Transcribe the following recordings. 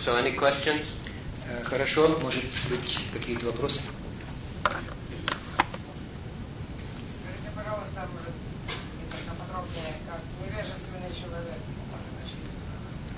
so any questions? Хорошо, может быть, какие-то вопросы? Скажите, пожалуйста, может, немножко подробнее, как невежественный человек может очиститься?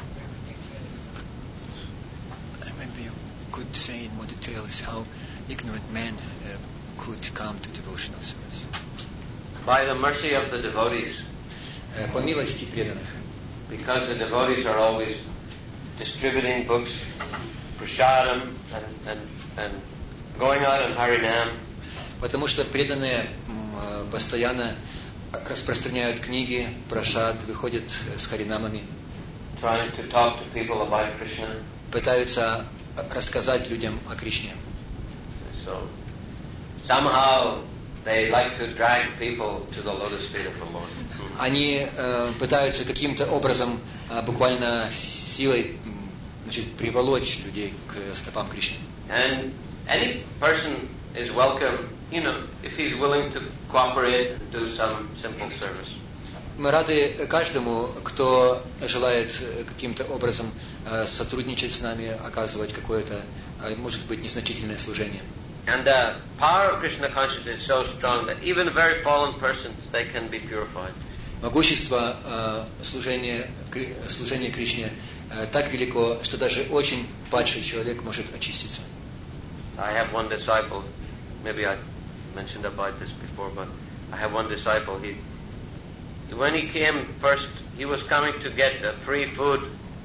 Maybe you could say in more details how ignorant man could come to devotional service. By the mercy of the devotees. По милости преданных. Because the devotees are always distributing books, prasadam, and going out in Harinam. Потому что преданные постоянно распространяют книги, прасад, выходят с харинамами. Trying to talk to people about Krishna. Пытаются рассказать людям о Кришне. So somehow they like to drag people to the lotus feet of the Lord. Они пытаются каким-то образом, буквально силой, приволочь людей к стопам Кришны. And any person is welcome, if he's willing to cooperate and do some simple service. Мы рады каждому, кто желает каким-то образом сотрудничать с нами, оказывать какое-то, может быть, незначительное служение. And the power of Krishna consciousness is so strong that even very fallen persons, they can be purified. Могущество служения Кришне так велико, что даже очень падший человек может очиститься. I have one disciple, maybe I mentioned about this before, but I have one disciple. When he came first, he was coming to get free food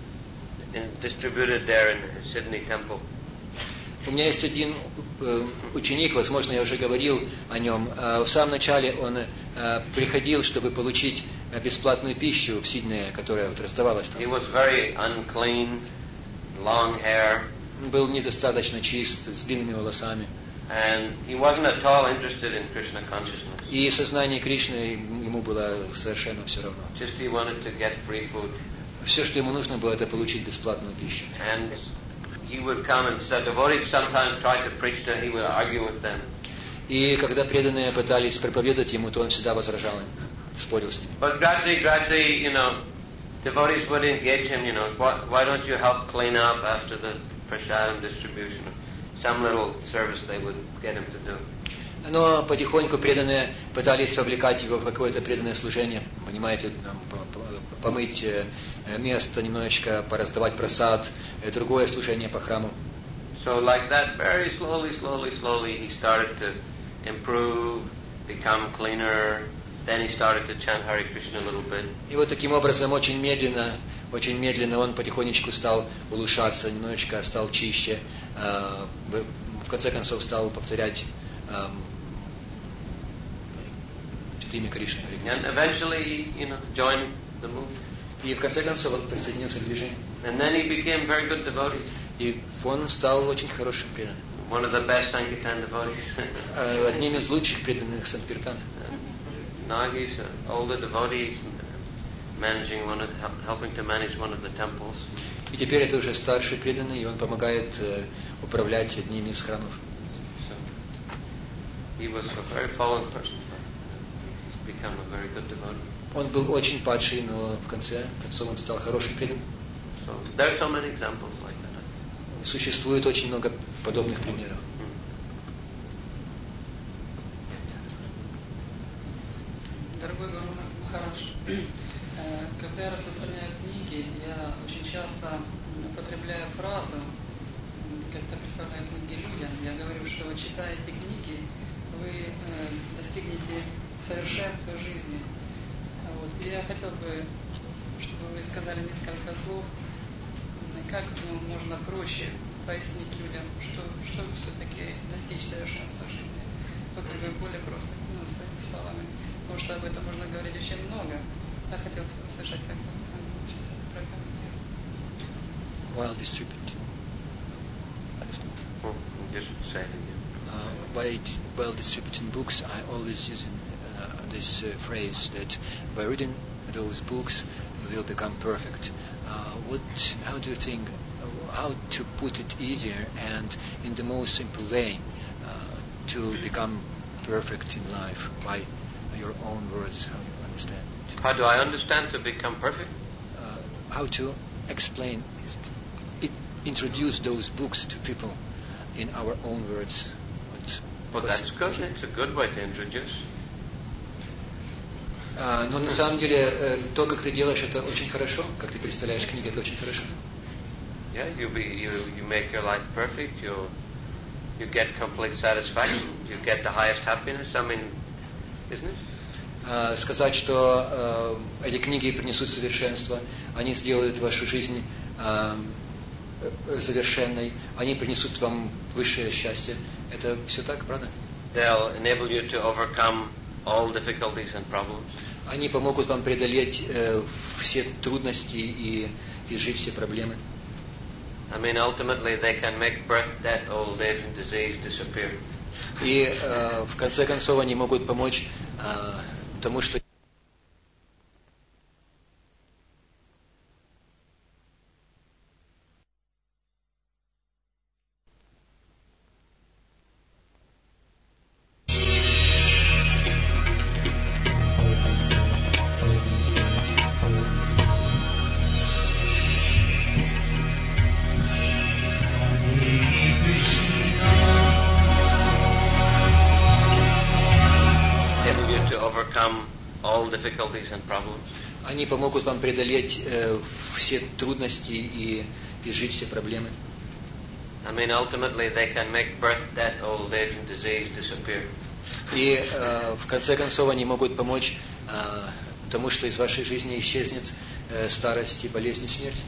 distributed there in Sydney Temple. У меня есть один ученик, возможно, я уже говорил о нем. В самом начале он приходил, чтобы получить бесплатную пищу в Сиднее, которая раздавалась там. He was very unclean, long hair. Был недостаточно чист, с длинными волосами. And he wasn't at all interested in Krishna consciousness. И сознание Кришны ему было совершенно все равно. Just he wanted to get free food. Все, что ему нужно было, это получить бесплатную пищу. And he would come and the devotees sometimes tried to preach to him, he would argue with them. И когда преданные пытались проповедовать ему, то он всегда возражал им, спорил с ними. But gradually, devotees would engage him, why don't you help clean up after the prasadam distribution? Some little service they would get him to do. Но потихоньку преданные пытались вовлекать его в какое-то преданное служение, понимаете, помыть место, немножечко пораздавать прасад, другое служение по храму. So like that, very slowly, he started to improve, become cleaner. Then he started to chant Hare Krishna a little bit. И вот таким образом очень медленно он потихонечку стал улучшаться, немножечко стал чище, в конце концов стал повторять имя Кришны. And eventually, joined the movement. И в конце концов он присоединился к движению. And then he became very good devotee. И он стал очень хорошим преданным. One of the best Sankirtan devotees. Одним из лучших преданных Санкиртана. Now he's an older devotee, helping to manage one of the temples. И теперь это уже старший преданный, и он помогает управлять одним из храмов. So, he was a very fallen person. He's become a very good devotee. Он был очень падший, но в конце концов он стал хорошим преданным. So there are so many examples like that. Существует очень много подобных примеров. Дорогой Гуру Махарадж, когда я распространяю книги, я очень часто употребляю фразу, как-то представляю книги людям, я говорю, что читая эти книги, вы достигнете совершенства жизни. И я хотел бы, чтобы вы сказали несколько слов, как можно проще пояснить людям, что все-таки достичь совершенства жизни. Более просто, своими словами. Потому что об этом можно говорить очень много. Я хотел бы услышать, как вы сейчас прокомментируете. While distributing, while distributing books, I always use this phrase that by reading those books you will become perfect. How do you think? How to put it easier and in the most simple way to become perfect in life by your own words? How you understand it? How do I understand to become perfect? How to explain it introduce those books to people in our own words. Well, that's good. It's a good way to introduce. Но на самом деле то, как ты делаешь, это очень хорошо. Как ты представляешь книги, это очень хорошо. Yeah, you make your life perfect. You get complete satisfaction. You get the highest happiness. I mean, isn't it? Сказать, что эти книги принесут совершенство, они сделают вашу жизнь совершенной, они принесут вам высшее счастье. Это все так, правда? They'll enable you to overcome all difficulties and problems. Они помогут вам преодолеть все трудности и изжить все проблемы. I mean, ultimately, they can make birth, death, old age, and disease disappear. И в конце концов они могут помочь тому, что difficulties and problems. Они помогут вам преодолеть все трудности и изжить все проблемы. I mean, ultimately, they can make birth, death, old age, and disease disappear. И в конце концов они могут помочь тому, что из вашей жизни исчезнет старость и болезнь и смерть.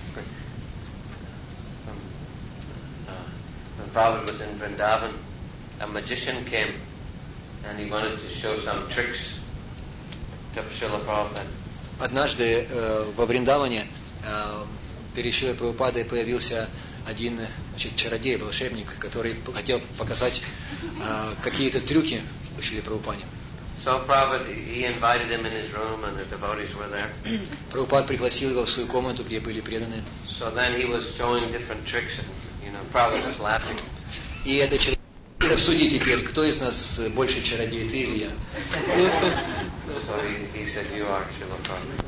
When Prabhupada was in Vrindavan, a magician came and he wanted to show some tricks to Srila Prabhupada. Однажды во Вриндаване перед Шрилой Прабхупадой появился один чародей, волшебник, который хотел показать какие-то трюки Шриле Прабхупаде. So Prabhupada, he invited him in his room and the devotees were there. Прабхупад пригласил его в свою комнату, где были преданные. So then he was showing different tricks and, Prabhupada was laughing. И это чародей. Рассуди теперь, кто из нас больше чародей, ты или я? So he said, you are Srila Prabhupada.